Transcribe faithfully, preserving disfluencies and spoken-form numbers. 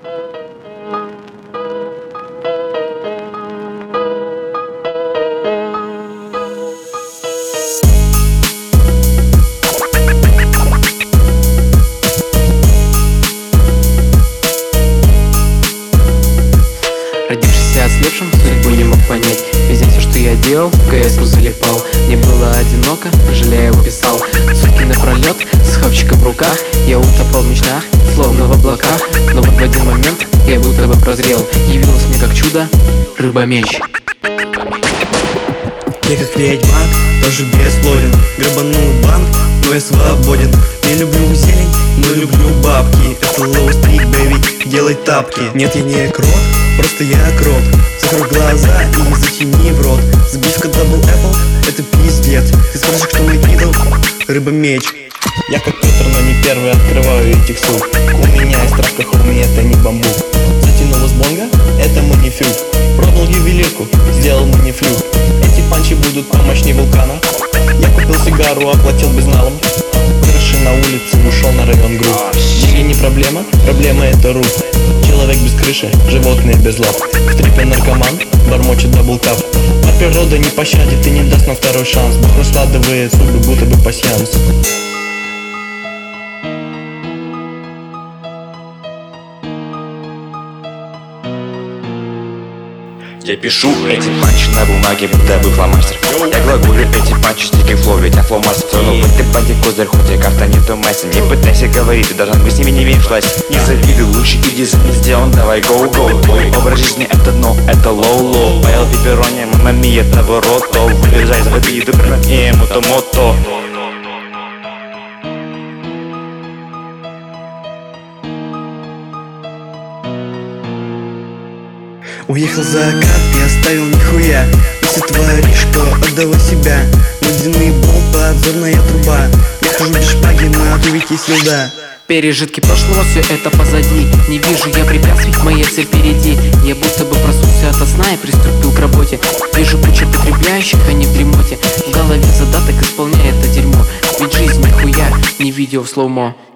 Родившийся ослепшим, судьбу не мог понять. Везде все, что я делал, в КС-ку залипал. Мне было одиноко, жалея уписал. Сутки напролет, с хавчиком в руках. Я утопал в мечтах, словно в облаках. Но вот в один момент я будто бы прозрел. Явилось мне как чудо рыба-меч. Я как ведьмак, тоже бесплоден. Грабанул банк, но я свободен. Не люблю зелень, но люблю бабки. Это low street, baby, делай тапки. Нет, я не крот, просто я крот. Закрой глаза и затяни в рот. Сбивка Double Apple, это пиздец. Ты спрашиваешь, кто мой идол? Рыба-меч. Я как Петр, но не первый, открываю этих сук. У меня из травка хуми, это не бамбук. Затянулась бонга, это манифюк. Продал ювелирку, сделал манифлюк. Эти панчи будут помощнее вулкана. Я купил сигару, оплатил безналом. Крыши на улице, ушел на район групп. Деньги не проблема, проблема это рук. Человек без крыши, животные без лап. В трипе наркоман, бормочет даблкап. А природа не пощадит и не даст нам второй шанс. Бог раскладывает судьбы, будто бы пасьянс. Я пишу эти панчи на бумаге, будто бы фломастер. Я глаголю эти панчи, стики флоу, ведь я фломастер. Но в этой банде козырь, хоть и карта не то мастер. Не пытайся говорить, ты должен быть с ними не имеешь власти. Не завидуй, лучше иди за ним сделан, давай гоу-гоу. Твой образ жизни это дно, это лоу-лоу. Поел пепперони, мама ми, это ворото. Вылезай из воды и выпрыгни, мото-мото. Уехал закат, не оставил нихуя. Если творишь, то отдавай себя. Водяный болт, подзорная труба. Я хожу без шпаги, на ответь есть льда. Пережитки прошлого, все это позади. Не вижу я препятствий, моя цель впереди. Я будто бы проснулся ото сна и приступил к работе. Вижу кучу потребляющих, они в дремоте. В голове задаток, исполняя это дерьмо. Ведь жизнь нихуя не видео в слоумо.